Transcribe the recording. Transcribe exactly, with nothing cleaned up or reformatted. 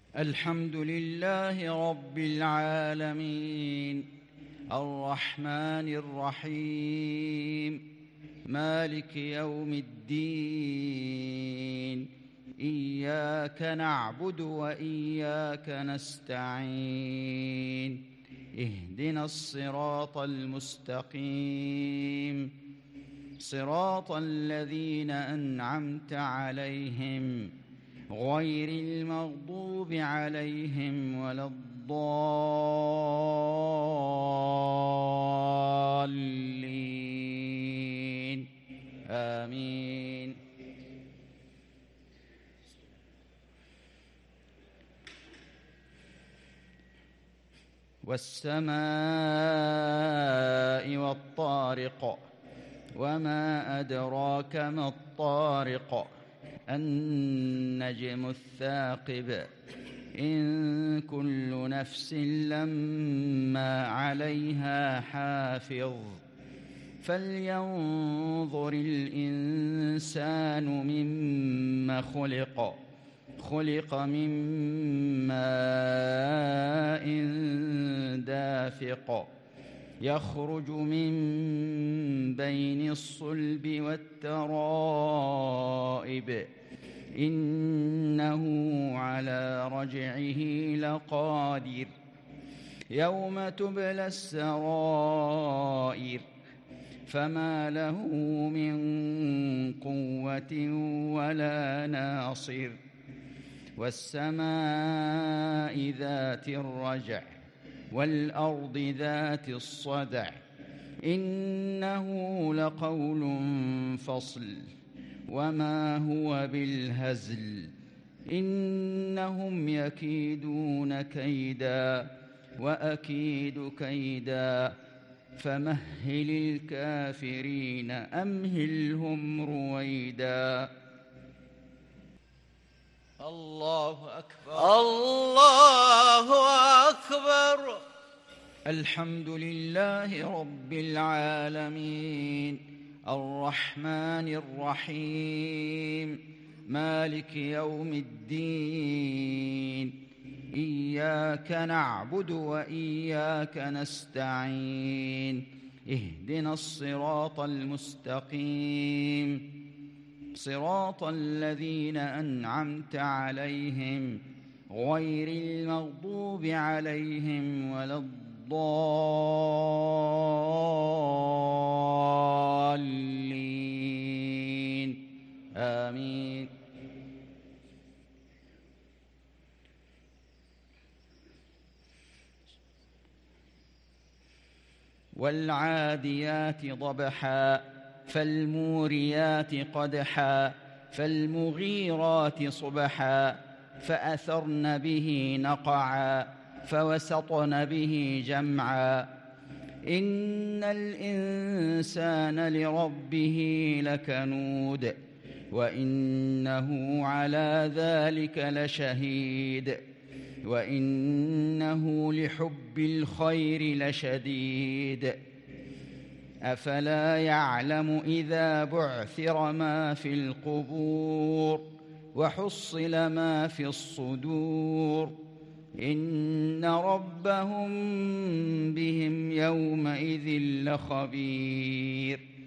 الحمد لله رب العالمين، الرحمن الرحيم، مالك يوم الدين. إياك نعبد وإياك نستعين، اهدنا الصراط المستقيم، صراط الذين أنعمت عليهم غير المغضوب عليهم ولا الضالين، آمين. والسماء والطارق، وما أدراك ما الطارق، النجم الثاقب، إن كل نفس لما عليها حافظ، فلينظر الإنسان مما خلق خلق من ماء دافق، يخرج من بين الصلب والترائب، إنه على رجعه لقادر، يوم تبلى السرائر، فما له من قوة ولا ناصر. والسماء ذات الرجع، والأرض ذات الصدع، إنه لقول فصل، وما هو بالهزل، إنهم يكيدون كيدا وأكيد كيدا، فمهل الكافرين أمهلهم رويدا. الله أكبر، الله أكبر. الحمد لله رب العالمين، الرحمن الرحيم، مالك يوم الدين. إياك نعبد وإياك نستعين، اهدنا الصراط المستقيم، صراط الذين أنعمت عليهم غير المغضوب عليهم ولا الضالين، آمين. والعاديات ضبحا، فالموريات قدحا، فالمغيرات صبحا، فأثرن به نقعا، فوسطن به جمعا، إن الإنسان لربه لكنود، وإنه على ذلك لشهيد، وإنه لحب الخير لشديد. أفلا يعلم إذا بعثر ما في القبور، وحصل ما في الصدور، إن ربهم بهم يومئذ لخبير.